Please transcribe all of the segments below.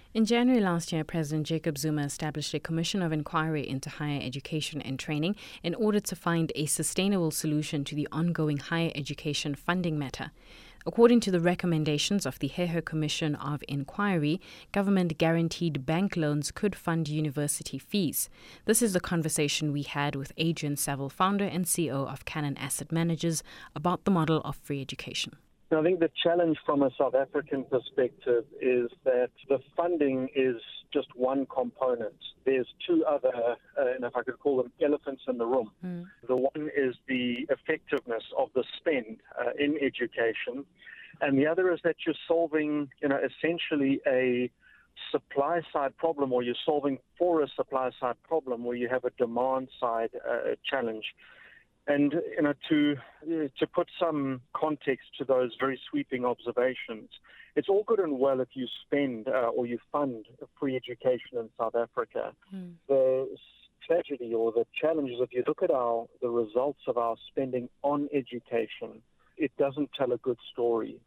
In January last year, President Jacob Zuma established a commission of inquiry into higher education and training in order to find a sustainable solution to the ongoing higher education funding matter. According to the recommendations of the Heho Commission of Inquiry, government-guaranteed bank loans could fund university fees. This is the conversation we had with Adrian Saville, founder and CEO of Cannon Asset Managers, about the model of free education. I think the challenge from a South African perspective is that the funding is just one component. There's two other, and if I could call them elephants in the room. The one is the effectiveness of the spend in education, and the other is that you're solving, essentially a supply side problem, or you're solving for a supply side problem where you have a demand side challenge. And to put some context to those very sweeping observations, it's all good and well if you spend or you fund free education in South Africa. The tragedy or the challenge is if you look at the results of our spending on education, it doesn't tell a good story.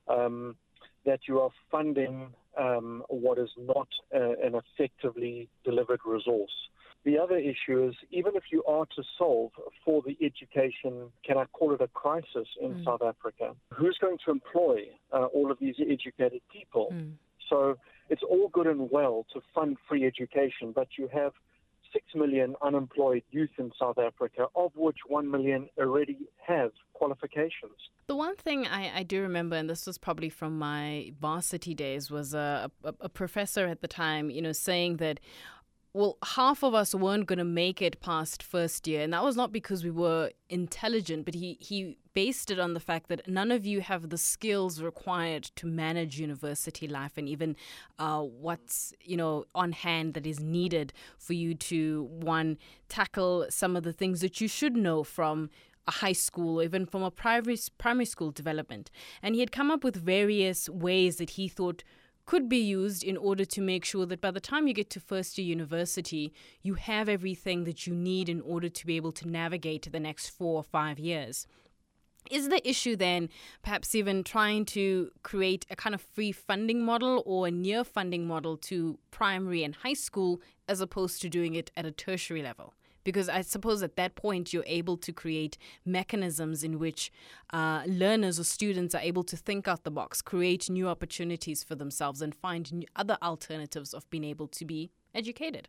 That you are funding what is not an effectively delivered resource. The other issue is, even if you are to solve for the education, can I call it a crisis in South Africa, who's going to employ all of these educated people? So it's all good and well to fund free education, but you have 6 million unemployed youth in South Africa, of which 1 million already have qualifications. The one thing I do remember, and this was probably from my varsity days, was a professor at the time, saying that, well, half of us weren't going to make it past first year. And that was not because we were intelligent, but he based it on the fact that none of you have the skills required to manage university life and even what's, on hand that is needed for you to, one, tackle some of the things that you should know from a high school or even from a primary school development. And he had come up with various ways that he thought could be used in order to make sure that by the time you get to first year university, you have everything that you need in order to be able to navigate the next 4 or 5 years. Is the issue then perhaps even trying to create a kind of free funding model or a near funding model to primary and high school as opposed to doing it at a tertiary level? Because I suppose at that point, you're able to create mechanisms in which learners or students are able to think out the box, create new opportunities for themselves, and find other alternatives of being able to be educated.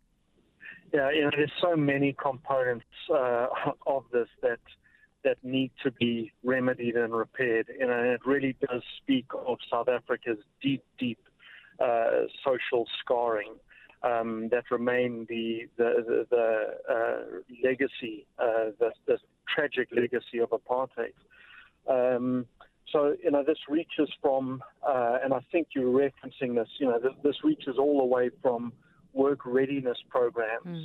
Yeah, there's so many components of this that need to be remedied and repaired. And it really does speak of South Africa's deep social scarring. That remain the legacy, the tragic legacy of apartheid. So this reaches from, and I think you're referencing this. This reaches all the way from work readiness programs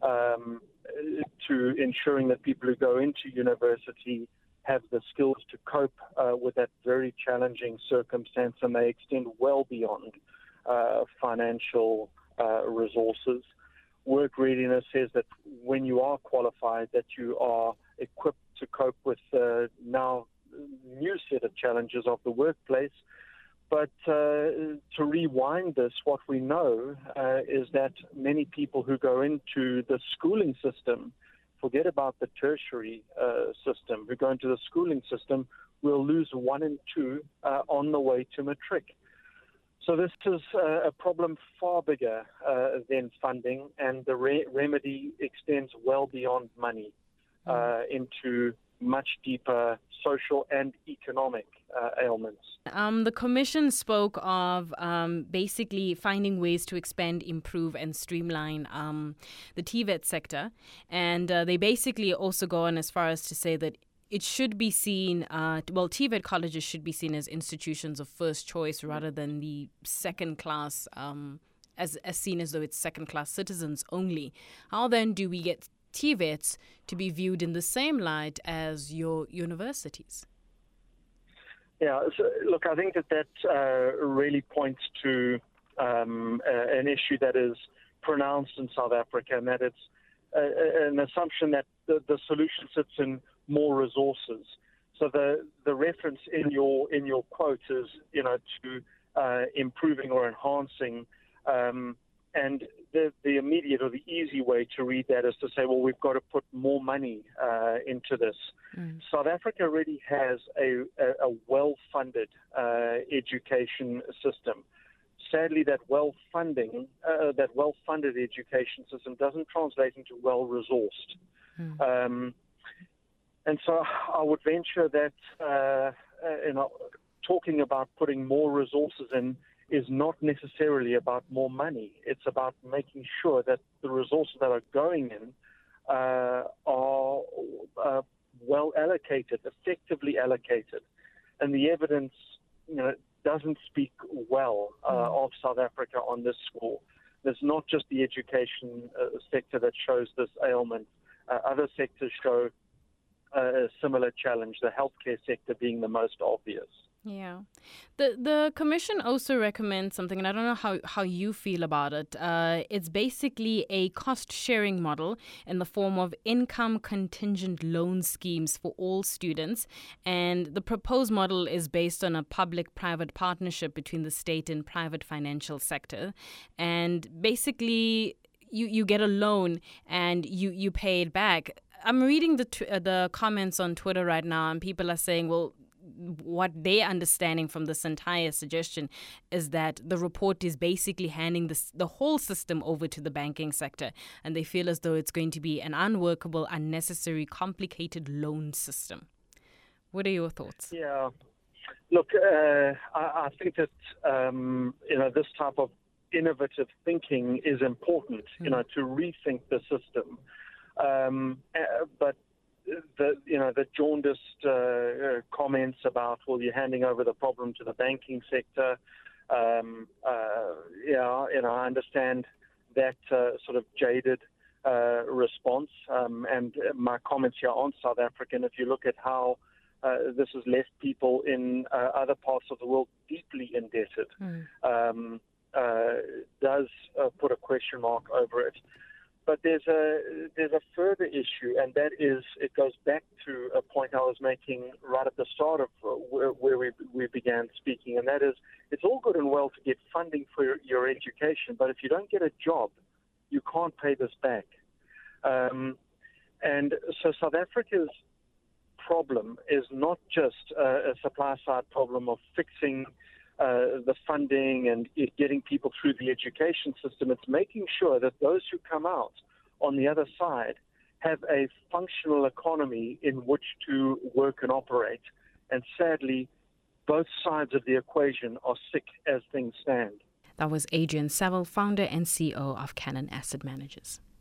to ensuring that people who go into university have the skills to cope with that very challenging circumstance, and they extend well beyond financial resources. Work readiness says that when you are qualified, that you are equipped to cope with now new set of challenges of the workplace. But to rewind this, what we know is that many people who go into the schooling system, forget about the tertiary system, who go into the schooling system will lose 1 and 2 on the way to matric. So this is a problem far bigger than funding, and the remedy extends well beyond money into much deeper social and economic ailments. The commission spoke of basically finding ways to expand, improve, and streamline the TVET sector. And they basically also go on as far as to say that it should be seen, TVET colleges should be seen as institutions of first choice rather than the second class, as seen as though it's second class citizens only. How then do we get TVETs to be viewed in the same light as your universities? Yeah, so look, I think that really points to an issue that is pronounced in South Africa, and that it's an assumption that the solution sits in more resources. So the reference in your quote is, to improving or enhancing. And the immediate or the easy way to read that is to say, well, we've got to put more money into this. South Africa already has a well-funded education system. Sadly, that well-funded education system doesn't translate into well-resourced. And so I would venture that talking about putting more resources in is not necessarily about more money. It's about making sure that the resources that are going in are well allocated, effectively allocated. And the evidence, doesn't speak well of South Africa on this score. There's not just the education sector that shows this ailment. Other sectors show a similar challenge, the healthcare sector being the most obvious. Yeah. The Commission also recommends something, and I don't know how you feel about it. It's basically a cost-sharing model in the form of income contingent loan schemes for all students. And the proposed model is based on a public-private partnership between the state and private financial sector. And basically, you get a loan and you pay it back. I'm reading the comments on Twitter right now, and people are saying, well, what they're understanding from this entire suggestion is that the report is basically handing the whole system over to the banking sector, and they feel as though it's going to be an unworkable, unnecessary, complicated loan system. What are your thoughts? Yeah, look, I think that this type of innovative thinking is important, to rethink the system, but the jaundiced comments about, well, you're handing over the problem to the banking sector. I understand that sort of jaded response. And my comments here on South African, if you look at how this has left people in other parts of the world deeply indebted, does put a question mark over it. But there's a further issue, and that is it goes back to a point I was making right at the start of where we began speaking, and that is it's all good and well to get funding for your education, but if you don't get a job, you can't pay this back. And so South Africa's problem is not just a supply-side problem of fixing the funding and getting people through the education system. It's making sure that those who come out on the other side have a functional economy in which to work and operate. And sadly, both sides of the equation are sick as things stand. That was Adrian Saville, founder and CEO of Cannon Asset Managers.